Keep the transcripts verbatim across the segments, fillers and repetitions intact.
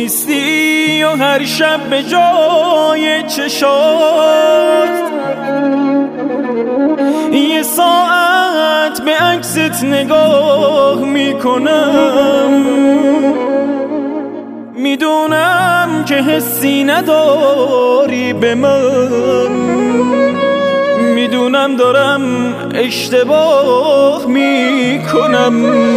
نیستی و هر شب به جای چشات یه ساعت به عکست نگاه میکنم. میدونم که حسی نداری به من، میدونم دارم اشتباه میکنم.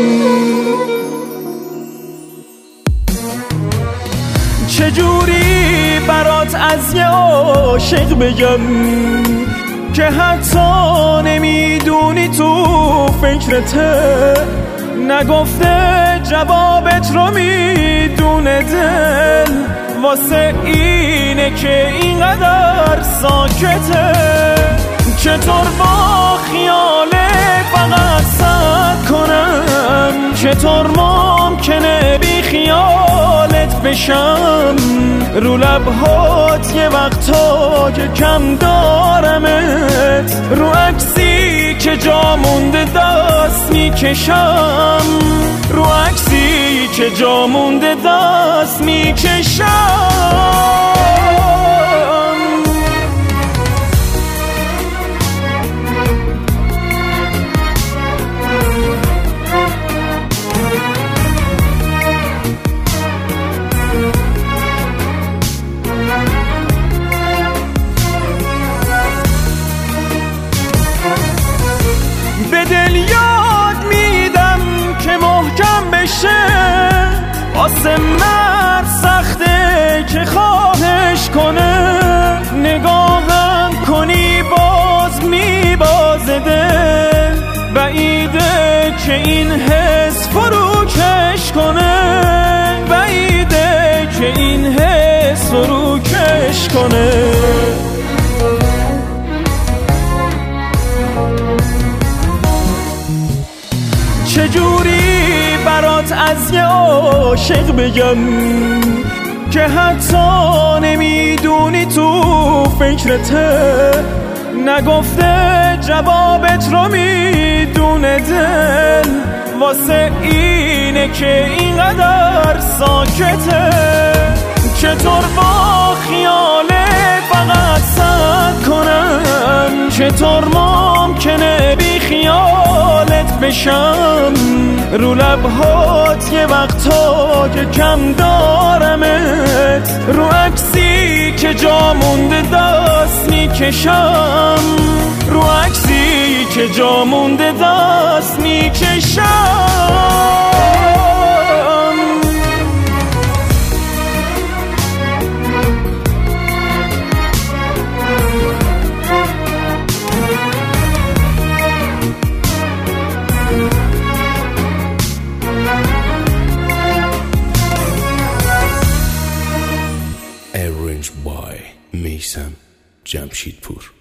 چجوری برات از یه عاشق بگم که حتی نمیدونی تو فکرته، نگفته جوابت رو میدونه دل، واسه اینه که اینقدر ساکته. چطور با خیالت فقط سر کنم، چطور ممکنه بی خیالت بشم، رو لبهات یه وقتا که کم دارمت، رو عکسی که جا مونده دست میکشم، رو عکسی که جا مونده دست میکشم. به دل یاد میدم که محکم بشه، واسه مرد سخته که خواهش کنه، نگاهم کنی باز میبازه دل، بعیده که این حس فروکش کنه، بعیده که این حس فروکش کنه. چجوری برات از یه عاشق بگم که حتی نمیدونی تو فکرته، نگفته جوابت رو میدونه دل، واسه اینه که اینقدر ساکته. چطور با خیالت فقط سر کنم، چطور ممکنه بی خیالت بشم، رو لبهات یه وقتا که کم دارمت، رو عکسی که جا مونده دست میکشم، رو عکسی که جا مونده دست میکشم. Arranged by میثم جمشیدپور.